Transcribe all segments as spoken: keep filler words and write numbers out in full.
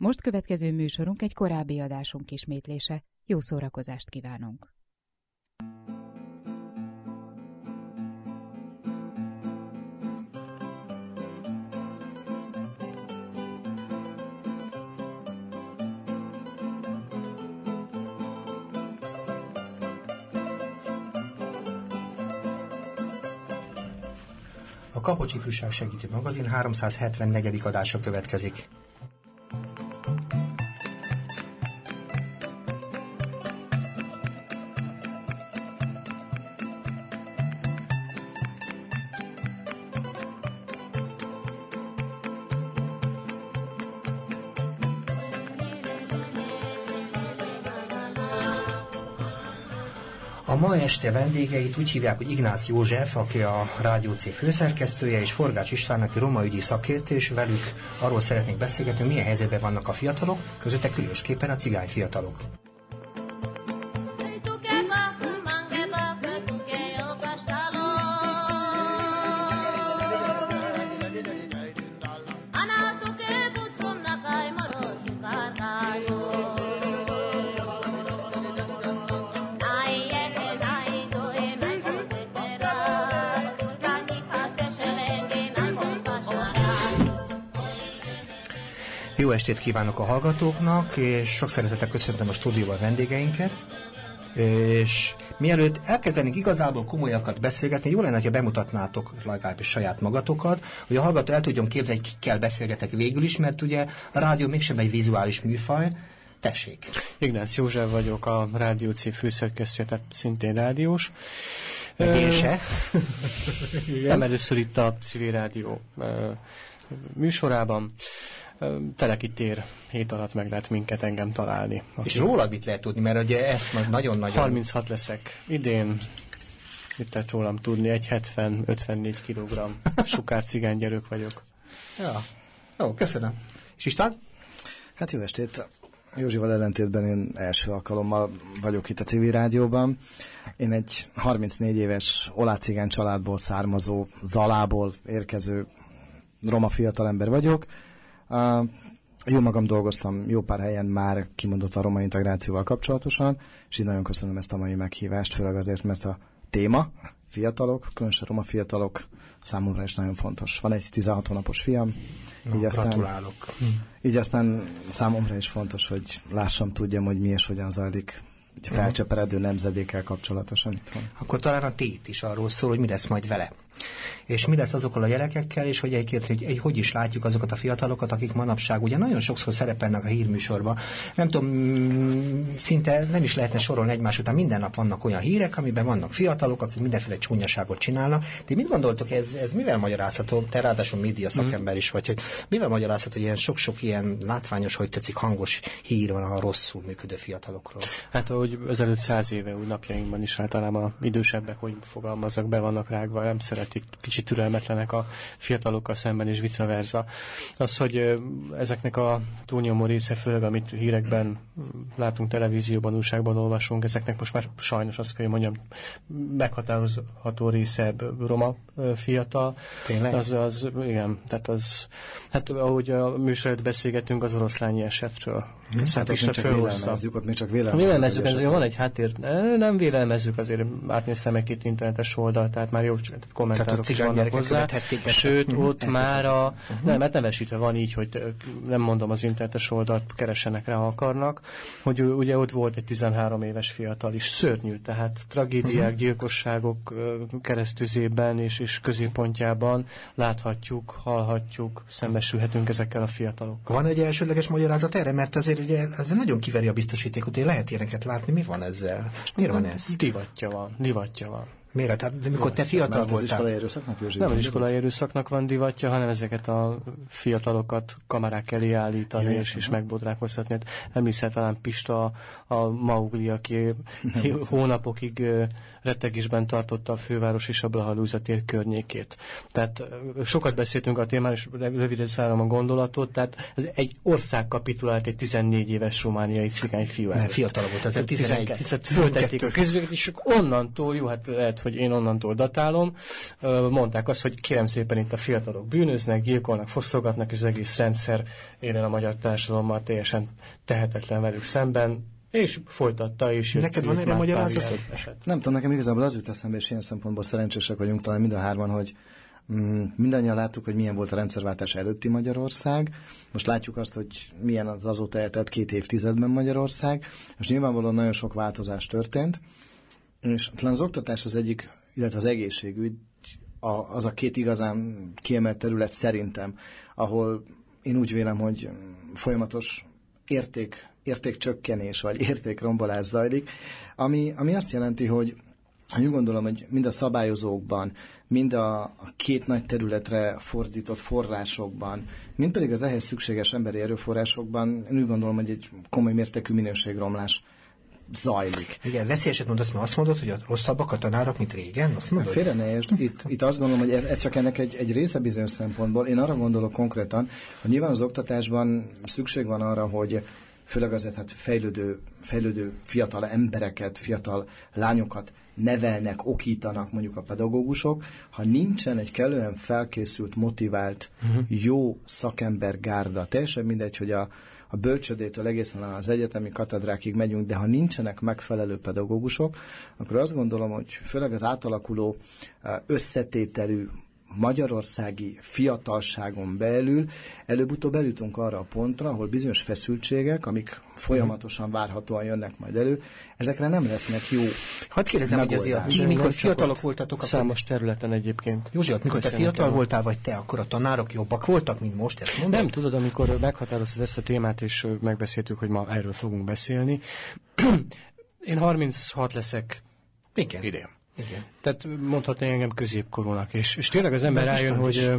Most következő műsorunk egy korábbi adásunk ismétlése. Jó szórakozást kívánunk! A Kapocsi Ifjúság Segítő Magazin háromszázhetvennegyedik adása következik. A ma este vendégeit úgy hívják, hogy Ignác József, aki a Rádió C főszerkesztője, és Forgács István, aki romaügyi szakértő, és velük arról szeretnék beszélgetni, hogy milyen helyzetben vannak a fiatalok, közötte különösképpen a cigány fiatalok. Jó estét kívánok a hallgatóknak, és sok szeretettel köszöntöm a stúdióban vendégeinket. És mielőtt elkezdenénk igazából komolyakat beszélgetni, jó lenne, ha bemutatnátok legalábbis saját magatokat, hogy a hallgató el tudjon képzelni, hogy kikkel beszélgetek végül is, mert ugye a rádió mégsem egy vizuális műfaj. Tessék! Ignác József vagyok, a Rádió C főszerkesztője, tehát szintén rádiós. Meg én se. Nem először itt a Civil Rádió műsorában. Teleki tér hét alatt meg lehet minket engem találni. És rólad mit lehet tudni, mert ugye ezt majd nagyon-nagyon... harminchat leszek idén. Mit lehet rólam tudni? egy hetven ötvennégy kilogramm sukár cigánygyerek vagyok. Ja, jó, köszönöm. És István? Hát jó estét. Józsival ellentétben én első alkalommal vagyok itt a Civil Rádióban. Én egy harmincnégy éves olácigány családból származó, Zalából érkező roma fiatalember vagyok. Uh, jó magam dolgoztam jó pár helyen már kimondott a roma integrációval kapcsolatosan, és így nagyon köszönöm ezt a mai meghívást, főleg azért, mert a téma, fiatalok, különösen roma fiatalok számomra is nagyon fontos. Van egy tizenhat hónapos fiam, no, így, aztán, gratulálok. így aztán számomra is fontos, hogy lássam, tudjam, hogy mi és hogyan zajlik egy felcseperedő nemzedékkel kapcsolatosan itt van. Akkor talán a tét is arról szól, hogy mi lesz majd vele. És mi lesz azokkal a gyerekekkel, és hogy egyébként, hogy, hogy hogy is látjuk azokat a fiatalokat, akik manapság ugye nagyon sokszor szerepelnek a hírműsorban. Nem tudom, szinte nem is lehetne sorolni egymás után. Minden nap vannak olyan hírek, amiben vannak fiatalok, akik mindenféle csúnyaságot csinálnak. De mit gondoltok, ez, ez mivel magyarázható? Te ráadásul média szakember is vagy, hogy mivel magyarázható, hogy ilyen sok-sok ilyen látványos, hogy tetszik, hangos hír van a rosszul működő fiatalokról? Hát ahogy ezelőtt száz éve úgy napjainkban is általában a idősebbek, hogy fogalmazzak, be vannak rágva, nem szeretik, kicsit türelmetlenek a fiatalokkal szemben, és vice versa. Az, hogy ezeknek a túlnyomó része, főleg amit hírekben látunk, televízióban, újságban olvasunk, ezeknek most már sajnos azt kell, hogy mondjam, meghatározható része roma fiatal. Tényleg? Az, az, igen, tehát az, hát ahogy a műsorát beszélgetünk az oroszlányi esetről. Hmm. Hát ott még csak vélelmezzük, ott még csak vélelmezzük. Vélelmezzük, ezért van egy háttér, nem vélelmezzük, azért átnéztem egy-két internetes oldalt, tehát már jó kommentárok is vannak hozzá. Sőt, ott már a, uh-huh. nem, hát nevesítve van így, hogy nem mondom az internetes oldalt, keressenek rá, ha akarnak, hogy ugye ott volt egy tizenhárom éves fiatal is, szörnyű, tehát tragédiák, uh-huh. gyilkosságok keresztüzében és, és középpontjában láthatjuk, hallhatjuk, szembesülhetünk ezekkel a fiatalokkal. Van egy elsődleges magyarázat erre, mert azért ugye ez nagyon kiveri a biztosítékot, hogy lehet ilyeneket látni, mi van ezzel? Miért van ez? Divatja van, divatja van. Miért? Tehát, de mikor te fiatal voltál... Az iskolai erőszaknak, Józsi? Nem az iskolai erőszaknak van divatja, hanem ezeket a fiatalokat kamerák elé állítani, Jaj, és is megbodrákoztatni. Emlékszel talán Pista, a, a Maugli, aki hónapokig rettegésben tartotta a főváros és a Blaha tér környékét. Tehát sokat beszéltünk a témáról, és röviden szállom a gondolatot, tehát ez egy ország kapitulált egy tizennégy éves romániai cigány fiú előtt. Fiatal volt, ez tizenegy. Föltették a kezüket, és onnantól, jó, hát lehet hogy én onnantól datálom, mondták azt, hogy kérem szépen itt a fiatalok bűnöznek, gyilkolnak, fosztogatnak, és az egész rendszer élen a magyar társadalommal teljesen tehetetlen velük szemben, és folytatta, és jött. Neked van erre magyarázatod? Nem tudom, nekem igazából az jut eszembe, és ilyen szempontból szerencsések vagyunk talán mind a hárman, hogy mm, mindannyian láttuk, hogy milyen volt a rendszerváltás előtti Magyarország. Most látjuk azt, hogy milyen az azóta eltelt két évtizedben Magyarország. Most nyilvánvalóan nagyon sok változás történt, és talán az oktatás az egyik, illetve az egészségügy a, az a két igazán kiemelt terület szerintem, ahol én úgy vélem, hogy folyamatos érték értékcsökkenés vagy értékrombolás zajlik, ami, ami azt jelenti, hogy úgy gondolom, hogy mind a szabályozókban, mind a, a két nagy területre fordított forrásokban, mind pedig az ehhez szükséges emberi erőforrásokban, én úgy gondolom, hogy egy komoly mértékű minőségromlás zajlik. Igen, veszélyeset mondasz, mert azt mondod, hogy a rosszabbak a tanárok, mint régen? Azt mondod? Félre ne értsd, itt, itt azt gondolom, hogy ez, ez csak ennek egy, egy része bizonyos szempontból. Én arra gondolok konkrétan, hogy nyilván az oktatásban szükség van arra, hogy főleg azért hát fejlődő, fejlődő fiatal embereket, fiatal lányokat nevelnek, okítanak mondjuk a pedagógusok, ha nincsen egy kellően felkészült, motivált, uh-huh. jó szakember gárda, teljesen mindegy, hogy a, a bölcsödétől egészen az egyetemi katedrákig megyünk, de ha nincsenek megfelelő pedagógusok, akkor azt gondolom, hogy főleg az átalakuló összetételű magyarországi fiatalságon belül előbb-utóbb eljutunk arra a pontra, ahol bizonyos feszültségek, amik folyamatosan várhatóan jönnek majd elő, ezekre nem lesznek jó Hadd kérdezem, hogy azért, ti, mikor fiatalok voltatok, számos területen egyébként. Józsi, mikor te fiatal voltál, vagy te, akkor a tanárok jobbak voltak, mint most, ezt mondod? Nem, tudod, amikor meghatároztad ezt a témát, és megbeszéltük, hogy ma erről fogunk beszélni. Én harminchat leszek Igen. idén. Igen. Tehát mondhatni engem középkorúnak, és, és tényleg az ember rájön, hogy,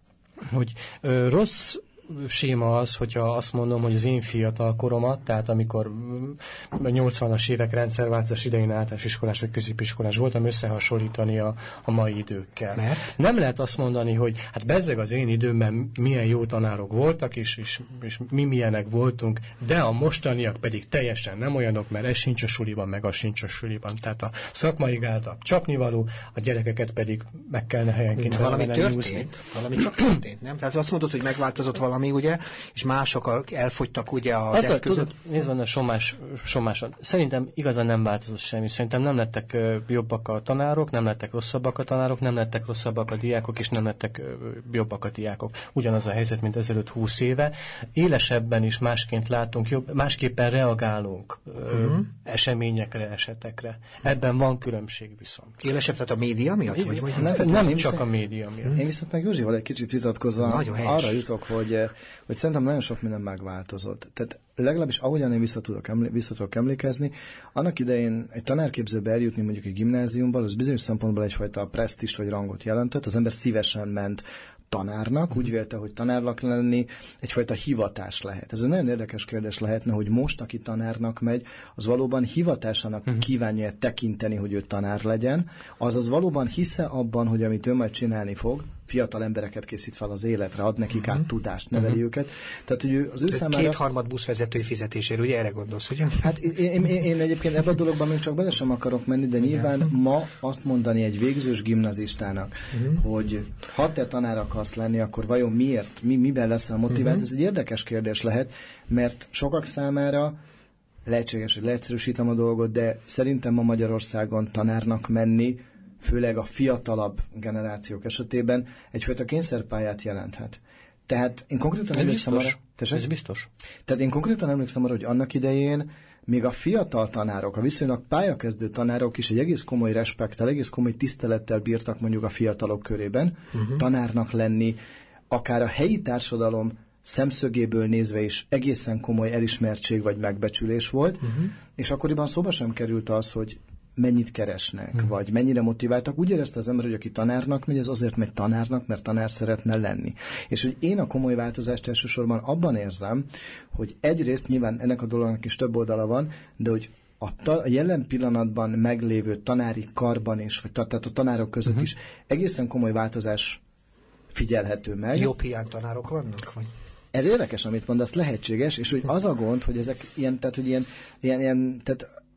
hogy ö, rossz séma az, hogyha azt mondom, hogy az én fiatal koromat, tehát amikor nyolcvanas évek rendszerváltás idején általános iskolás vagy középiskolás voltam, összehasonlítani a, a mai időkkel. Mert? Nem lehet azt mondani, hogy hát bezzeg az én időmben milyen jó tanárok voltak, és, és, és mi milyenek voltunk, de a mostaniak pedig teljesen nem olyanok, mert ez sincs a suliban, meg az sincs a suliban. Tehát a szakmai gárda csapnivaló, a gyerekeket pedig meg kellene helyenként valami történt, valami csak történt, nem? Tehát azt mondod, hogy megváltozott valami, ugye, és mások elfogytak ugye az Azzal, eszközök. Tudod, nézd van a somás, somáson. Szerintem igazán nem változott semmi. Szerintem nem lettek uh, jobbak a tanárok, nem lettek rosszabbak a tanárok, nem lettek rosszabbak a diákok, és nem lettek uh, jobbak a diákok. Ugyanaz a helyzet, mint ezelőtt húsz éve. Élesebben is másként látunk, jobb, másképpen reagálunk uh, uh-huh. eseményekre, esetekre. Ebben van különbség viszont. Élesebb, tehát a média miatt? Vagy, vagy nem, nem, nem csak viszont, a média miatt. Én viszont meg Józsival egy kicsit vitatkozva arra jutok, hogy hogy szerintem nagyon sok minden megváltozott. Tehát legalábbis ahogyan én vissza tudok, emlé- vissza tudok emlékezni, annak idején egy tanárképzőbe eljutni mondjuk egy gimnáziumban, az bizonyos szempontból egyfajta presztízst vagy rangot jelentett, az ember szívesen ment tanárnak, úgy vélte, hogy tanárnak lenni egyfajta hivatás lehet. Ez egy nagyon érdekes kérdés lehetne, hogy most, aki tanárnak megy, az valóban hivatásának uh-huh. kívánja tekinteni, hogy ő tanár legyen, azaz valóban hisze abban, hogy amit ő majd csinálni fog, fiatal embereket készít fel az életre, ad nekik uh-huh. át tudást, neveli uh-huh. őket. Tehát, hogy ő, az ő Tehát számára... kétharmad buszvezetői fizetéséről, ugye erre gondolsz, ugye? Hát én, én, én egyébként ebben a dologban még csak bele sem akarok menni, de nyilván uh-huh. ma azt mondani egy végzős gimnazistának, uh-huh. hogy ha te tanár akarsz lenni, akkor vajon miért, mi, miben leszel motivált? Uh-huh. Ez egy érdekes kérdés lehet, mert sokak számára lehetséges, hogy leegyszerűsítem a dolgot, de szerintem ma Magyarországon tanárnak menni, főleg a fiatalabb generációk esetében egyfajta kényszerpályát jelenthet. Tehát én konkrétan ez emlékszem biztos. arra... Ez biztos. Tehát én konkrétan emlékszem arra, hogy annak idején még a fiatal tanárok, a viszonylag pályakezdő tanárok is egy egész komoly respekttel, egész komoly tisztelettel bírtak mondjuk a fiatalok körében uh-huh. tanárnak lenni, akár a helyi társadalom szemszögéből nézve is egészen komoly elismertség vagy megbecsülés volt, uh-huh. és akkoriban szóba sem került az, hogy mennyit keresnek, hmm. vagy mennyire motiváltak. Úgy érezte az ember, hogy aki tanárnak megy, az azért megy tanárnak, mert tanár szeretne lenni. És hogy én a komoly változást elsősorban abban érzem, hogy egyrészt nyilván ennek a dolognak is több oldala van, de hogy a, ta- a jelen pillanatban meglévő tanári karban is, vagy ta- tehát a tanárok között hmm. is egészen komoly változás figyelhető meg. Jobb hiány tanárok vannak? Vagy? Ez érdekes, amit mondasz, lehetséges, és hogy az a gond, hogy ezek ilyen, tehát, hogy ilyen, ilyen, ilyen tehát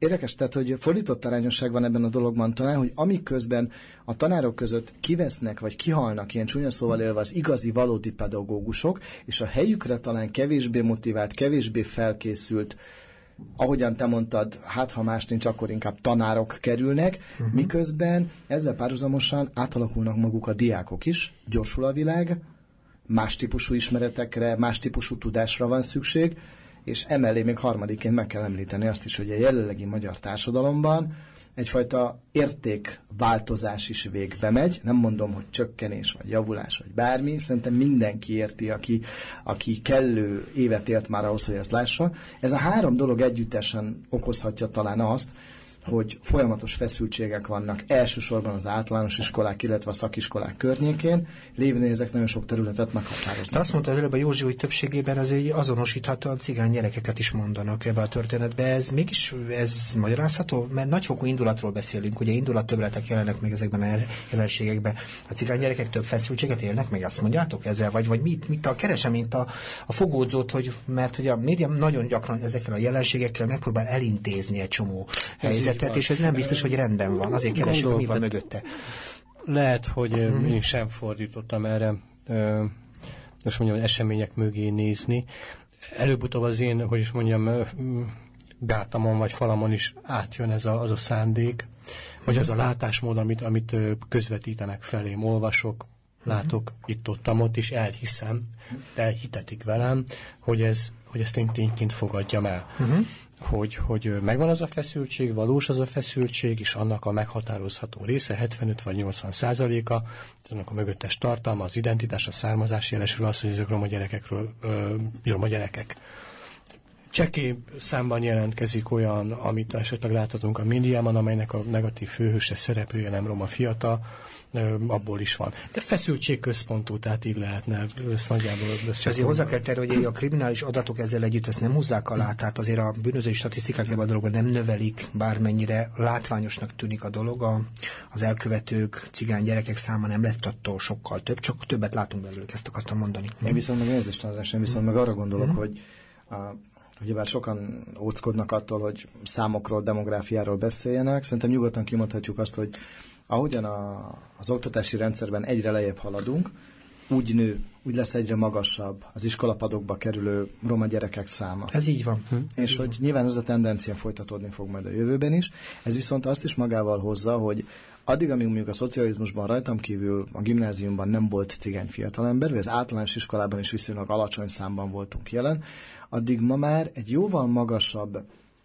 érdekes, tehát, hogy fordított arányosság van ebben a dologban talán, hogy amiközben a tanárok között kivesznek, vagy kihalnak, ilyen csúnya szóval élve az igazi, valódi pedagógusok, és a helyükre talán kevésbé motivált, kevésbé felkészült, ahogyan te mondtad, hát ha más nincs, akkor inkább tanárok kerülnek, uh-huh. miközben ezzel párhuzamosan átalakulnak maguk a diákok is, gyorsul a világ, más típusú ismeretekre, más típusú tudásra van szükség, és emellé még harmadikként meg kell említeni azt is, hogy a jelenlegi magyar társadalomban egyfajta értékváltozás is végbe megy. Nem mondom, hogy csökkenés, vagy javulás, vagy bármi. Szerintem mindenki érti, aki, aki kellő évet élt már ahhoz, hogy ezt lássa. Ez a három dolog együttesen okozhatja talán azt, hogy folyamatos feszültségek vannak elsősorban az általános iskolák, illetve a szakiskolák környékén, lévén ezek nagyon sok területet meghatároznak. De azt mondta az előbb a Józsi, hogy többségében azért azonosíthatóan cigány gyerekeket is mondanak ebbe a történetbe. Ez mégis ez magyarázható? Mert nagyfokú indulatról beszélünk, ugye indulattöbbletek jelennek meg ezekben a jelenségekben. A cigány gyerekek több feszültséget élnek meg, azt mondjátok ezzel? Vagy, vagy mit, mit a keresem, mint a, a fogódzót, hogy, mert hogy a média nagyon gyakran ezekkel a jelenségekkel megpróbál elintézni egy csomó helyzetet, és ez nem biztos, hogy rendben van. Azért keresem, hogy mi van mögötte. Lehet, hogy hmm. én sem fordítottam erre, most mondjam, események mögé nézni. Előbb-utóbb az én, hogy is mondjam, gátamon vagy falamon is átjön ez a, az a szándék, vagy az a látásmód, amit, amit közvetítenek felém, olvasok, látok itt-ott, ott is elhiszem, de elhitetik velem, hogy, ez, hogy ezt én tényként fogadjam el. Uh-huh. Hogy, hogy megvan az a feszültség, valós az a feszültség, és annak a meghatározható része, hetvenöt vagy nyolcvan százaléka, annak a mögöttes tartalma, az identitás, a származás jelesül az, hogy ezek roma gyerekekről, ö, roma gyerekek. Csekély számban jelentkezik olyan, amit esetleg láthatunk a médiában, amelynek a negatív főhőse, szereplője nem roma fiatal, abból is van. De feszültség központú, tehát így lehetne ezt nagyjából össze. Ezért hozzá kell tenni, hogy a kriminális adatok ezzel együtt ezt nem húzzák alá, tehát azért a bűnözői statisztikák ebben a dologban nem növelik, bármennyire látványosnak tűnik a dolog. A, az elkövetők, cigány gyerekek száma nem lett attól sokkal több, csak többet látunk belőlük, ezt akartam mondani. Én viszont meg nézést, András, én viszont meg arra gondolok, mm. hogy a ugyebár sokan óckodnak attól, hogy számokról, demográfiáról beszéljenek. Szerintem nyugodtan kimondhatjuk azt, hogy ahogyan a, az oktatási rendszerben egyre lejjebb haladunk, úgy nő, úgy lesz egyre magasabb az iskolapadokba kerülő roma gyerekek száma. Ez így van. Hm. És így hogy van. Nyilván ez a tendencia folytatódni fog majd a jövőben is. Ez viszont azt is magával hozza, hogy addig, amíg mondjuk a szocializmusban rajtam kívül a gimnáziumban nem volt cigány fiatalember, vagy az általános iskolában is viszonylag alacsony számban voltunk jelen, addig ma már egy jóval magasabb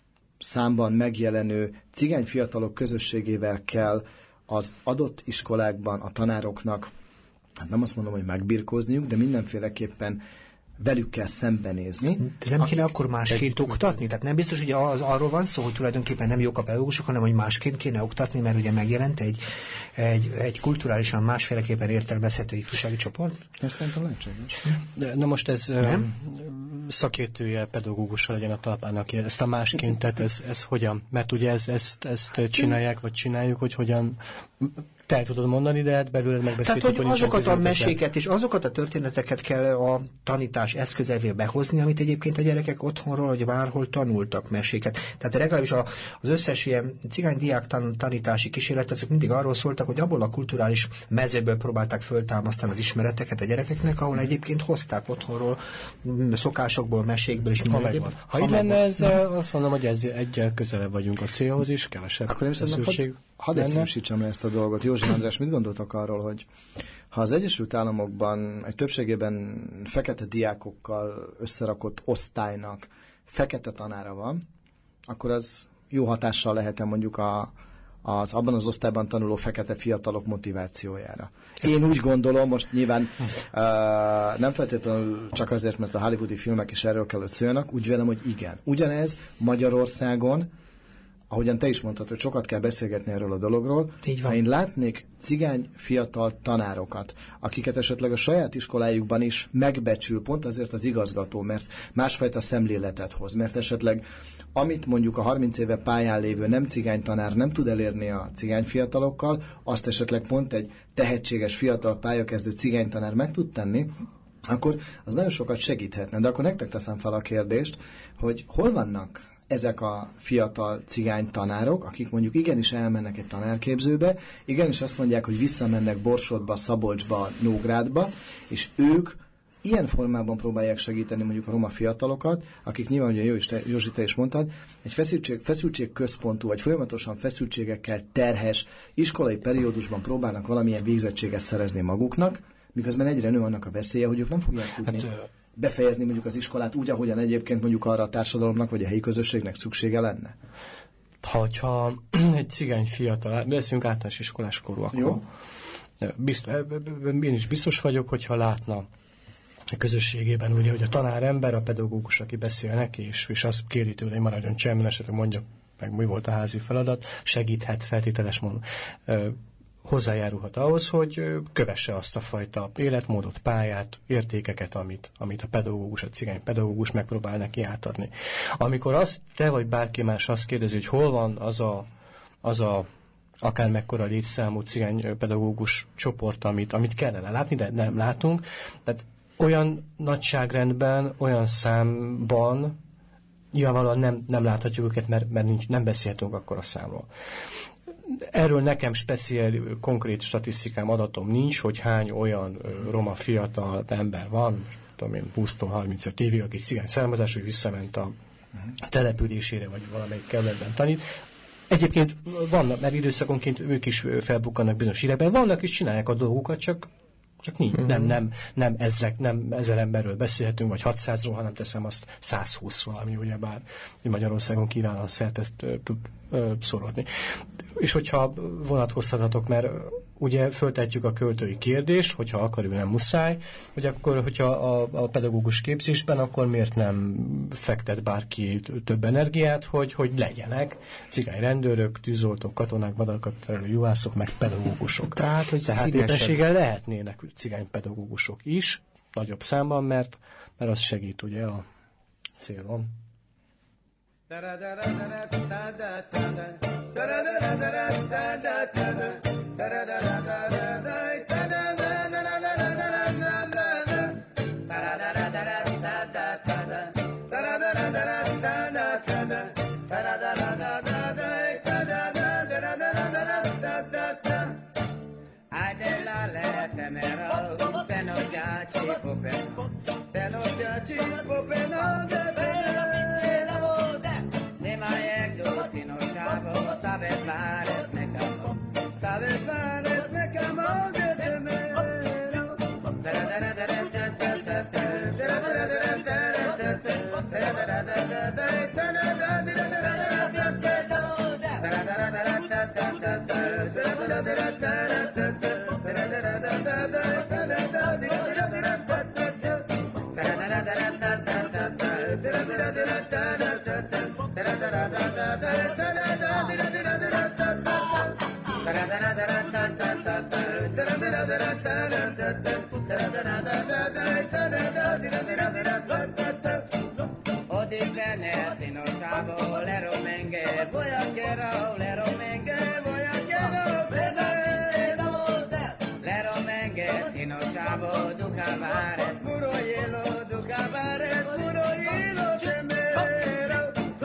számban megjelenő cigány fiatalok közösségével kell az adott iskolákban a tanároknak, hát nem azt mondom, hogy megbirkózniuk, de mindenféleképpen velük kell szembenézni. De nem kéne akkor másként oktatni? Tehát nem biztos, hogy az, arról van szó, hogy tulajdonképpen nem jók a pedagógusok, hanem hogy másként kéne oktatni, mert ugye megjelent egy, egy, egy kulturálisan másféleképpen értelmezhető ifjúsági csoport? Ez szerintem lehetséges. Na most ez nem? Szakértője, pedagógussal legyen a talpának, ezt a másként, tehát ez, ez hogyan? Mert ugye ez, ezt, ezt csinálják, vagy csináljuk, hogy hogyan... Te el tudod mondani, de hát belőle megbeszéltük, hogy, hogy azokat a meséket és azokat a történeteket kell a tanítás eszközevé behozni, amit egyébként a gyerekek otthonról, vagy bárhol tanultak meséket. Tehát legalábbis a, az összes ilyen cigánydiák tan, tanítási kísérlet, azok mindig arról szóltak, hogy abból a kulturális mezőből próbálták föltámasztani az ismereteket a gyerekeknek, ahol egyébként hozták otthonról, szokásokból, mesékből és minden egyéb. Ha így lenne ezzel, azt mondom, hogy ez egyel közelebb vagyunk a célhoz is, kevesebb akkor feszültség. Hadd egyszerűsítsem le ezt a dolgot. Józsi András, mit gondoltok arról, hogy ha az Egyesült Államokban egy többségében fekete diákokkal összerakott osztálynak fekete tanára van, akkor az jó hatással lehet mondjuk a, az abban az osztályban tanuló fekete fiatalok motivációjára. Én úgy gondolom, most nyilván uh, nem feltétlenül csak azért, mert a hollywoodi filmek is erről kell, hogy szóljanak, úgy vélem, hogy igen. Ugyanez Magyarországon, ahogyan te is mondtad, hogy sokat kell beszélgetni erről a dologról, ha én látnék cigány fiatal tanárokat, akiket esetleg a saját iskolájukban is megbecsül pont azért az igazgató, mert másfajta szemléletet hoz, mert esetleg amit mondjuk a harminc éve pályán lévő nem cigány tanár nem tud elérni a cigány fiatalokkal, azt esetleg pont egy tehetséges fiatal pályakezdő cigány tanár meg tud tenni, akkor az nagyon sokat segíthetne. De akkor nektek teszem fel a kérdést, hogy hol vannak ezek a fiatal cigány tanárok, akik mondjuk igenis elmennek egy tanárképzőbe, igenis azt mondják, hogy visszamennek Borsodba, Szabolcsba, Nógrádba, és ők ilyen formában próbálják segíteni mondjuk a roma fiatalokat, akik nyilván, ugye Józsi, te is mondtad, egy feszültség, feszültség központú, vagy folyamatosan feszültségekkel terhes iskolai periódusban próbálnak valamilyen végzettséget szerezni maguknak, miközben egyre nő annak a veszélye, hogy ők nem fogják tudni hát, befejezni mondjuk az iskolát úgy, ahogyan egyébként mondjuk arra a társadalomnak, vagy a helyi közösségnek szüksége lenne. Hogyha egy cigány fiatal, beszélünk általános iskolás korú, akkor jó. Bizt, én is biztos vagyok, hogyha látna a közösségében, ugye, hogy a tanár ember, a pedagógus, aki beszél neki, és, és azt kéri tőle, hogy maradjon csendben, esetleg mondja meg, mi volt a házi feladat, segíthet, feltételes módon hozzájárulhat ahhoz, hogy kövesse azt a fajta életmódot, pályát, értékeket, amit, amit a pedagógus, a cigány pedagógus megpróbál neki átadni. Amikor azt te vagy bárki más azt kérdezi, hogy hol van az a, az a akár mekkora létszámú cigány pedagógus csoport, amit, amit kellene látni, de nem látunk, tehát olyan nagyságrendben, olyan számban nyilvánvalóan nem, nem láthatjuk őket, mert, mert nincs, nem beszéltünk akkor a számról. Erről nekem speciál, konkrét statisztikám, adatom nincs, hogy hány olyan ö, roma fiatal ember van, tudom én, húsztól harmincöt évig, aki cigány származású, hogy visszament a településére, vagy valamelyik kerületben tanít. Egyébként vannak, mert időszakonként ők is felbukkannak bizonyos hírekben, vannak és csinálják a dolgukat, csak Csak nincs, uh-huh. nem, nem, nem, ezrek, nem ezer emberről beszélhetünk, vagy hatszázról, hanem teszem azt százhúszról, ami ugyebár Magyarországon kíván szertet tud szorodni. És hogyha vonatkoztathatok, mert ugye föltetjük a költői kérdést, hogyha akarjuk, nem muszáj, hogy akkor, hogyha a, a pedagógus képzésben, akkor miért nem fektet bárki több energiát, hogy, hogy legyenek cigány rendőrök, tűzoltók, katonák, vadalakat terelő juhászok, meg pedagógusok. Tehát, hogy Tehát éppenséggel lehetnének cigány pedagógusok is, nagyobb számban, mert, mert az segít ugye a célon. Sabes mares me camo, sabes mares me camo de temero. Le romengue, voy a quiero, le romengue, voy a quiero, le romengue, si no sabo, du cavares, puro hielo, du cavares, puro hielo, temero.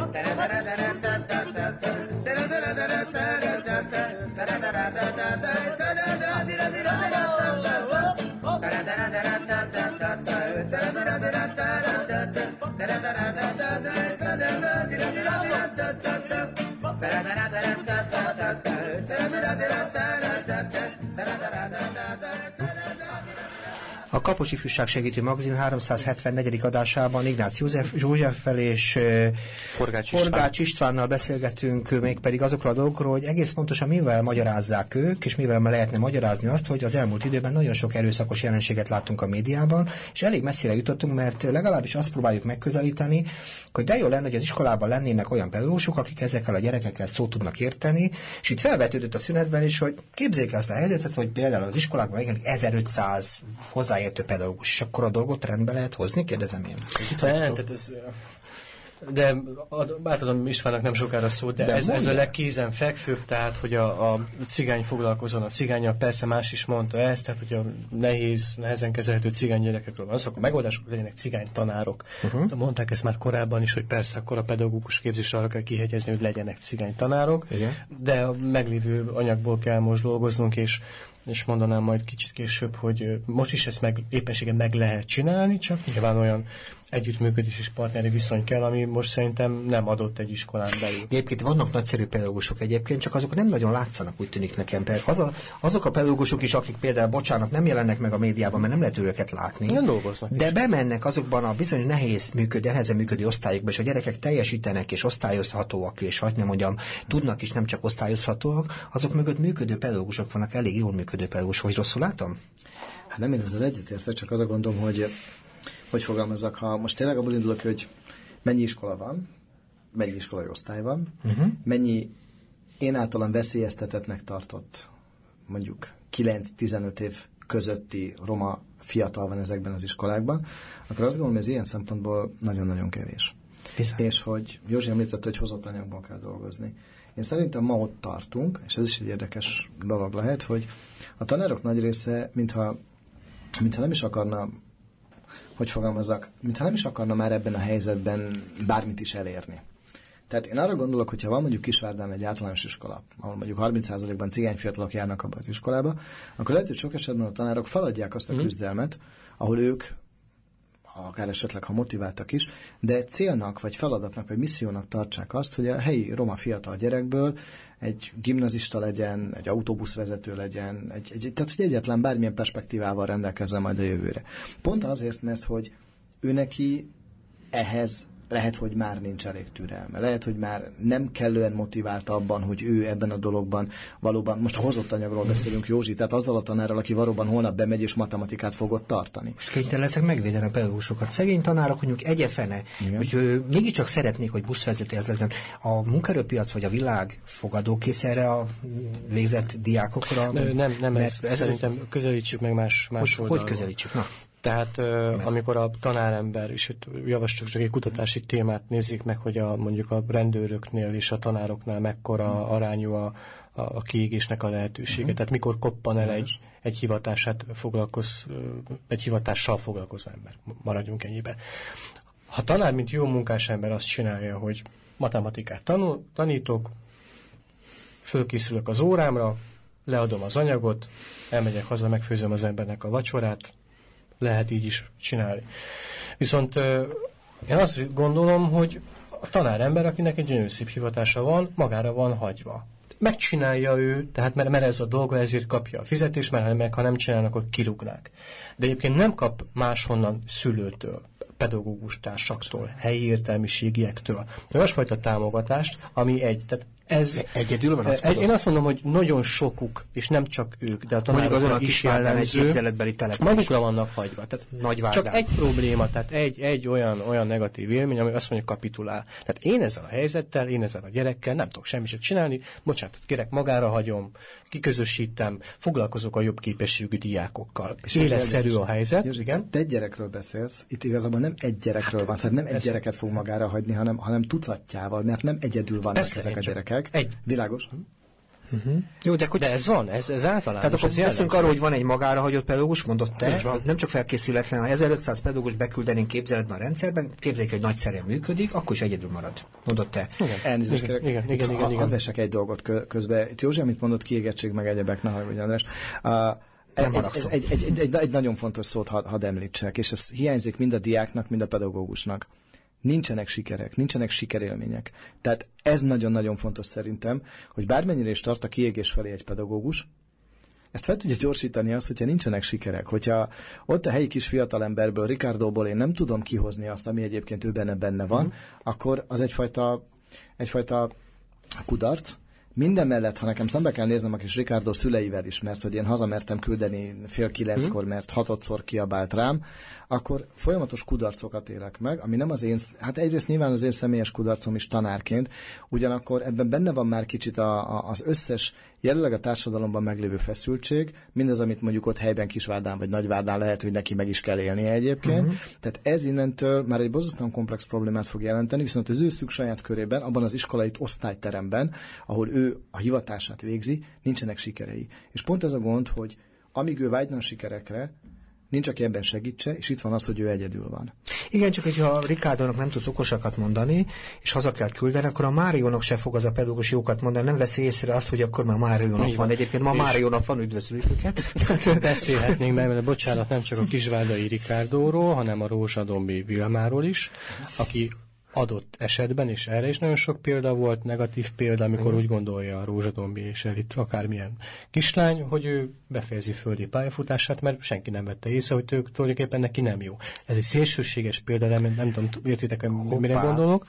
A Kapos Ifjúság Segítő Magazin háromszázhetvennégy. adásában Ignác József, Józseffel és Forgács, Forgács Istvánnal beszélgetünk mégpedig azokról a dolgokról, hogy egész pontosan mivel magyarázzák ők, és mivel lehetne magyarázni azt, hogy az elmúlt időben nagyon sok erőszakos jelenséget láttunk a médiában, és elég messzire jutottunk, mert legalábbis azt próbáljuk megközelíteni, hogy de jó lenne, hogy az iskolában lennének olyan pedagógusok, akik ezekkel a gyerekekkel szót tudnak érteni, és itt felvetődött a szünetben is, hogy képzeljék azt a helyzetet, hogy például az iskolákban megjelenik ezerötszáz hozzáértő pedagógus, és akkor a dolgot rendbe lehet hozni, kérdezem én. Nem, tehát ez, De átadom Istvánnak nem sokára szót, de, de ez, ez a legkézen fekvőbb, tehát, hogy a, a cigány foglalkozon a cigánnyal, persze más is mondta ezt, tehát, hogy a nehéz, nehezen kezelhető cigány gyerekekről van szó, akkor a megoldások legyenek cigány tanárok. Uh-huh. De mondták ezt már korábban is, hogy persze akkor a pedagógus képzésre arra kell kihegyezni, hogy legyenek cigány tanárok, igen. De a meglévő anyagból kell most dolgoznunk, és és mondanám majd kicsit később, hogy most is ezt meg, éppenséggel meg lehet csinálni, csak nyilván olyan együttműködés és partneri viszony kell, ami most szerintem nem adott egy iskolán belül. Egyébként vannak nagyszerű pedagógusok egyébként, csak azok nem nagyon látszanak, úgy tűnik nekem. Az a, azok a pedagógusok is, akik például, bocsánat, nem jelennek meg a médiában, mert nem lehet őket látni. Nem dolgoznak. De is. Bemennek azokban a bizonyos nehéz működő, nehezen működő osztályokba, és a gyerekek teljesítenek és osztályozhatóak, és hogy nem mondjam, tudnak is, nem csak osztályozhatóak, azok mögött működő pedagógusok vannak, elég jól működő pedagógusok, hogy rosszul látom? Hát nem én ezzel egyetértek, csak az a gondom, hogy hogy fogalmazzak, ha most tényleg abból indulok, hogy mennyi iskola van, mennyi iskolai osztály van, uh-huh. mennyi én általam veszélyeztetetnek tartott mondjuk kilenc-tizenöt év közötti roma fiatal van ezekben az iskolákban, akkor azt gondolom, hogy ez ilyen szempontból nagyon-nagyon kevés. Bizony. És hogy Józsi említette, hogy hozott anyagban kell dolgozni. Én szerintem ma ott tartunk, és ez is egy érdekes dolog lehet, hogy a tanárok nagy része, mintha, mintha nem is akarna, hogy fogalmazzak, mintha nem is akarna már ebben a helyzetben bármit is elérni. Tehát én arra gondolok, hogyha van mondjuk Kisvárdán egy általános iskola, ahol mondjuk harminc százalékban cigány fiatalok járnak abba az iskolába, akkor lehet, hogy sok esetben a tanárok feladják azt a mm. küzdelmet, ahol ők, akár esetleg ha motiváltak is, de célnak, vagy feladatnak, vagy missziónak tartsák azt, hogy a helyi roma fiatal gyerekből egy gimnazista legyen, egy autóbuszvezető legyen, egy, egy, tehát hogy egyetlen bármilyen perspektívával rendelkezzen majd a jövőre. Pont azért, mert hogy ő neki ehhez lehet, hogy már nincs elég türelme. Lehet, hogy már nem kellően motivált abban, hogy ő ebben a dologban valóban, most a hozott anyagról beszélünk, Józsi, tehát azzal a tanárral, aki valóban holnap bemegy és matematikát fogod tartani. Most kénytelen leszek megvédeni a pedagógusokat. Szegény tanárok, mondjuk egyefene, hogy ö, mégiscsak szeretnék, hogy buszvezető ez legyen. A munkaerőpiac vagy a világ fogadókész erre a végzett diákokra? Nem, nem, nem ez, ez szerintem közelítsük meg más, más hogy, hogy közelítsük? Na. Tehát uh, amikor a tanárember, és itt javaslok csak egy kutatási témát nézzék meg, hogy a, mondjuk a rendőröknél és a tanároknál mekkora arányú a, a, a kiégésnek a lehetősége. Uh-huh. Tehát mikor koppan el egy, egy hivatását foglalkoz, egy hivatással foglalkozó ember. Maradjunk ennyiben. Ha tanár, mint jó munkás ember azt csinálja, hogy matematikát tanul, tanítok, fölkészülök az órámra, leadom az anyagot, elmegyek haza, megfőzöm az embernek a vacsorát, lehet így is csinálni. Viszont én azt gondolom, hogy a tanárember, akinek egy gyönyörű szép hivatása van, magára van hagyva. Megcsinálja ő, tehát mert, mert ez a dolga, ezért kapja a fizetést, mert meg, ha nem csinálnak, akkor kirúgnák. De egyébként nem kap máshonnan szülőtől, pedagógus társaktól, helyi értelmiségiektől. Olyasfajta támogatást, ami egy, tehát ez... Egyedül van, azt egy, Én azt mondom, hogy nagyon sokuk, és nem csak ők, de a tanároknak is jellemző, magukra vannak hagyva. Tehát csak egy probléma, tehát egy, egy olyan, olyan negatív élmény, ami azt mondja, kapitulál. Tehát én ezzel a helyzettel, én ezzel a gyerekkel nem tudok semmit csinálni, bocsánat, gyerek magára hagyom, kiközösítem, foglalkozok a jobb képességű diákokkal. És életszerű a helyzet. Józsi, igen? Te egy gyerekről beszélsz, itt igazából nem egy gyerekről hát, van, szóval nem egy gyereket fog magára hagyni, hanem, hanem tucatjával, mert nem egyedül vannak persze, ezek a gyerekek. Egy. Világos? Uh-huh. Jó, de, de ez van, ez, ez általános. Tehát akkor beszélünk arról, hogy van egy magára hagyott pedagógus, mondott te, nem csak felkészületlen, ha ezerötszáz pedagógus beküldenénk képzeletben a rendszerben, képzeljük, hogy nagyszerűen működik, akkor is egyedül marad. Mondott te. Igen. Elnézést kérek. Igen, igen, igen, igen, igen. Hadd vessek egy dolgot közben. Itt Józsi, amit mondott, kiégettség meg egyebek, ne hallgass, András. Uh, Egy, egy, egy, egy, egy, egy nagyon fontos szót hadd had említsek, és ez hiányzik mind a diáknak, mind a pedagógusnak. Nincsenek sikerek, nincsenek sikerélmények. Tehát ez nagyon-nagyon fontos szerintem, hogy bármennyire is tart a kiégés felé egy pedagógus, ezt fel tudja gyorsítani azt, hogyha nincsenek sikerek. Hogyha ott a helyi kis fiatalemberből, Ricardoból én nem tudom kihozni azt, ami egyébként ő benne benne van, mm. akkor az egyfajta, egyfajta kudarc, Minden mellett, ha nekem szembe kell néznem a kis Ricardo szüleivel is, mert hogy én hazamertem küldeni fél kilenckor, mert hatodszor kiabált rám, akkor folyamatos kudarcokat élek meg, ami nem az én, hát egyrészt nyilván az én személyes kudarcom is tanárként, ugyanakkor ebben benne van már kicsit a, a, az összes jelenleg a társadalomban meglévő feszültség, mindaz, amit mondjuk ott helyben Kisvárdán vagy Nagyvárdán lehet, hogy neki meg is kell élnie egyébként. Uh-huh. Tehát ez innentől már egy borzasztóan komplex problémát fog jelenteni, viszont az ő szűk saját körében, abban az iskolai osztályteremben, ahol ő a hivatását végzi, nincsenek sikerei. És pont ez a gond, hogy amíg ő vágyna a sikerekre, nincs, aki ebben segítse, és itt van az, hogy ő egyedül van. Igen, csak hogyha Rikárdónak nem tudsz okosakat mondani, és haza kell küldeni, akkor a Máriónak se fog az a pedagógus jókat mondani, nem veszi észre azt, hogy akkor már Máriónak van. Egyébként ma Máriónak van, üdvözlük őket. Beszélhetnénk meg, mert bocsánat, nem csak a kisvárdai Rikárdóról, hanem a rózsadombi Vilmáról is, aki adott esetben, és erre is nagyon sok példa volt, negatív példa, amikor mm. úgy gondolja a rózsadombi és elit akármilyen kislány, hogy ő befejezi földi pályafutását, mert senki nem vette észre, hogy tulajdonképpen neki nem jó. Ez egy szélsőséges példa, nem, nem tudom, értitek, mire gondolok.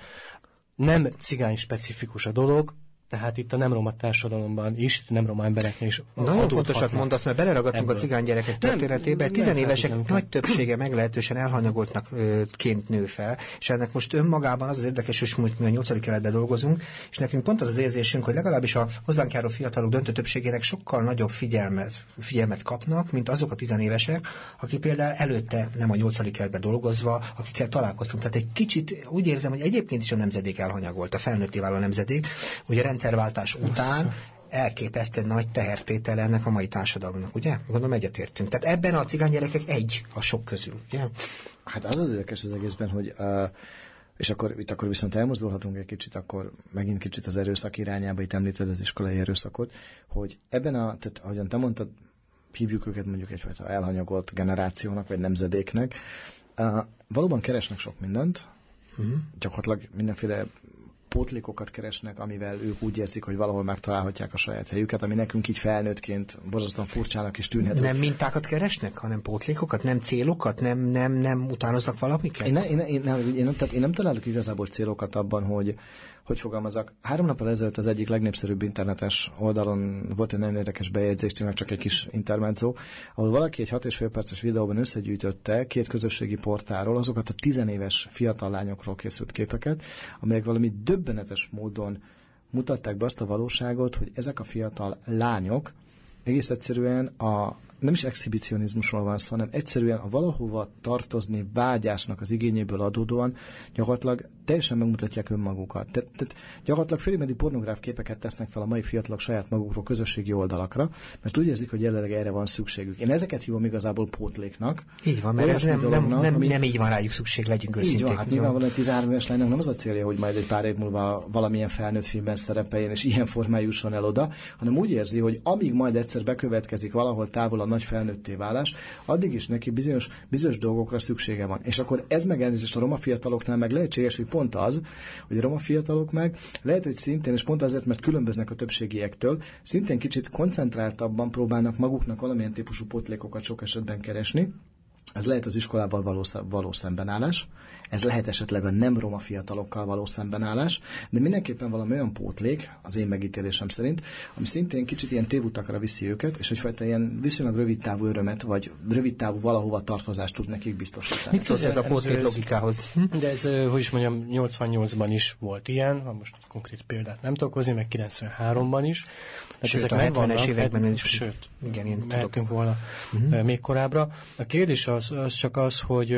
Nem cigány specifikus a dolog, tehát itt a nem roma társadalomban is, nem roma embereknél is. Nagyon fontosat mondasz, mert beleragadtunk ebből a cigány gyerekek történetébe. Tizenévesek nagy többsége meglehetősen elhanyagoltnak ként nő fel, és ennek most önmagában az az érdekes, hogy most mi a nyolcadik keretben dolgozunk, és nekünk pont az az érzésünk, hogy legalábbis a hozzánk járó fiatalok döntő többségének sokkal nagyobb figyelmet, figyelmet kapnak, mint azok a tizenévesek, akik például előtte nem a nyolcadik keretben dolgozva, akikkel találkoztunk. Tehát egy kicsit úgy érzem, hogy egyébként is a nemzedék elhanyagolt, a felnőtté váló nemzedék, hogy a rendszerváltás után elképesztően nagy tehertétel ennek a mai társadalomnak, ugye? Gondolom egyetértünk. Tehát ebben a cigány gyerekek egy a sok közül, ugye? Hát az az érdekes az egészben, hogy uh, és akkor itt akkor viszont elmozdulhatunk egy kicsit, akkor megint kicsit az erőszak irányába, itt említed az iskolai erőszakot, hogy ebben a, tehát ahogyan te mondtad, hívjuk őket mondjuk egyfajta elhanyagolt generációnak, vagy nemzedéknek, uh, valóban keresnek sok mindent, uh-huh. gyakorlatilag mindenféle pótlékokat keresnek, amivel ők úgy érzik, hogy valahol megtalálhatják a saját helyüket, ami nekünk így felnőttként borzasztóan furcsának is tűnhet. Nem mintákat keresnek, hanem pótlékokat, nem célokat, nem, nem, nem utánoznak valamiket? Én, ne, én, én, nem, én, nem, tehát én nem találok igazából célokat abban, hogy hogy fogalmazok. Három nappal ezelőtt az egyik legnépszerűbb internetes oldalon volt egy nagyon érdekes bejegyzés, tényleg csak egy kis intermezzo, ahol valaki egy hat és fél perces videóban összegyűjtötte két közösségi portáról azokat a tizenéves fiatal lányokról készült képeket, amelyek valami döbbenetes módon mutatták be azt a valóságot, hogy ezek a fiatal lányok egész egyszerűen a nem is exhibicionizmusról van szó, hanem egyszerűen a valahova tartozni vágyásnak az igényéből adódóan gyakorlatilag teljesen megmutatják önmagukat. Te, tehát gyakorlatilag félimedi pornográf képeket tesznek fel a mai fiatalok saját magukról közösségi oldalakra, mert úgy érzik, hogy jelenleg erre van szükségük. Én ezeket hívom igazából pótléknak. Így van, mert ez nem, dolognak, nem, nem, ami... nem így van rájuk szükség, legyünk őszinték. Így van, hát nyilvánvalóan egy tizenhárom éves lánynak nem az a célja, hogy majd egy pár év múlva valamilyen felnőtt filmben szerepeljen, és ilyen formán jusson el oda, hanem úgy érzi, hogy amíg majd egyszer bekövetkezik valahol távol a nagy felnőtté válás, addig is neki bizonyos, bizonyos dolgokra szüksége van. És akkor ez meg elnézést a roma fiataloknál meg lehetséges, hogy pont az, hogy a roma fiatalok meg lehet, hogy szintén, és pont azért, mert különböznek a többségiektől, szintén kicsit koncentráltabban próbálnak maguknak valamilyen típusú pótlékokat sok esetben keresni. Ez lehet az iskolával való, való szembenállás, ez lehet esetleg a nem roma fiatalokkal való szembenállás, de mindenképpen valami olyan pótlék, az én megítélésem szerint, ami szintén kicsit ilyen tévutakra viszi őket, és egyfajta ilyen viszonylag rövidtávú örömet, vagy rövidtávú valahova tartozást tud nekik biztosítani. Mit tudsz ez a pótlék logikához? De ez, hogy is mondjam, nyolcvannyolcban is volt ilyen, ha most konkrét példát nem tudok hozni, meg kilencvenháromban is. Hát sőt, ezek a hetvenes években is. Sőt, igen, én mehetünk volna uh-huh. még korábbra. A kérdés az, az csak az, hogy,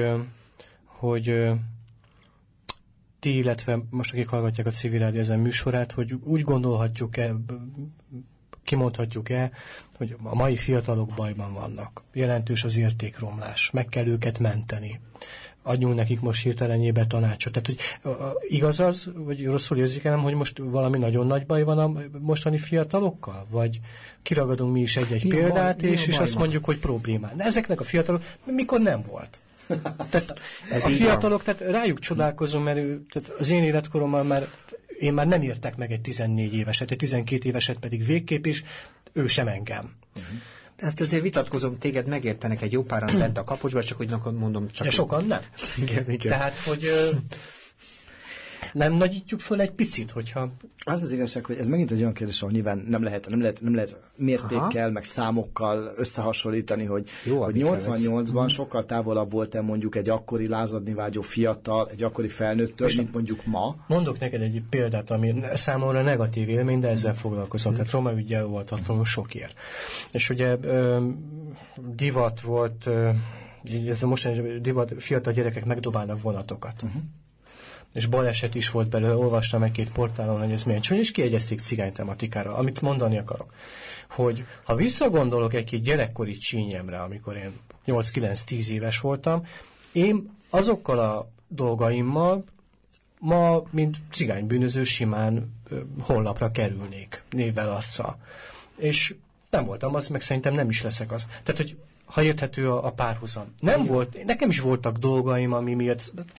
hogy ti, illetve most akik hallgatják a Civil Rádió ezen műsorát, hogy úgy gondolhatjuk-e, kimondhatjuk-e, hogy a mai fiatalok bajban vannak. Jelentős az értékromlás. Meg kell őket menteni. Adjunk nekik most hirtelenjébe tanácsot. Tehát, hogy igaz az, vagy rosszul érzik el, hogy most valami nagyon nagy baj van a mostani fiatalokkal? Vagy kiragadunk mi is egy-egy mi példát, baj, és, és azt mondjuk, hogy problémá. De ezeknek a fiatalok mikor nem volt? Tehát ez a fiatalok, van. Tehát rájuk csodálkozom, mert ő, tehát az én életkorommal már én már nem értek meg egy tizennégy éveset, egy tizenkét éveset pedig végképp is, ő sem engem. Uh-huh. Ezt azért vitatkozom, téged megértenek egy jó páran bent a kapocsba, csak hogy mondom... Csak de sokan nem. Igen, igen. Tehát, hogy... Nem nagyítjuk föl egy picit, hogyha... Az az igazság, hogy ez megint egy olyan kérdés, ahol nyilván nem lehet, nem lehet, nem lehet mértékkel, aha, meg számokkal összehasonlítani, hogy, jó, hogy nyolcvannyolcban hmm. sokkal távolabb volt-e mondjuk egy akkori lázadni vágyó fiatal, egy akkori felnőttől, mint mondjuk ma. Mondok neked egy példát, ami számomra negatív élmény, de ezzel foglalkozom. Hmm. Tehát Roma üggyel voltatlanul sokért. És ugye divat volt, ez mostani divat, fiatal gyerekek megdobálnak vonatokat. Uh-huh. És baleset is volt belőle, olvastam meg két portálon, hogy ez milyen csúnya, és kiegyezték cigány tematikára. Amit mondani akarok, hogy ha visszagondolok egy-két gyerekkori csínyemre, amikor én nyolc-kilenc-tíz éves voltam, én azokkal a dolgaimmal ma, mint cigánybűnöző, simán honlapra kerülnék névvel, arccal. És nem voltam az, meg szerintem nem is leszek az. Tehát, hogy ha érthető a, a párhuzam. Nem volt, nekem is voltak dolgaim, ami miatt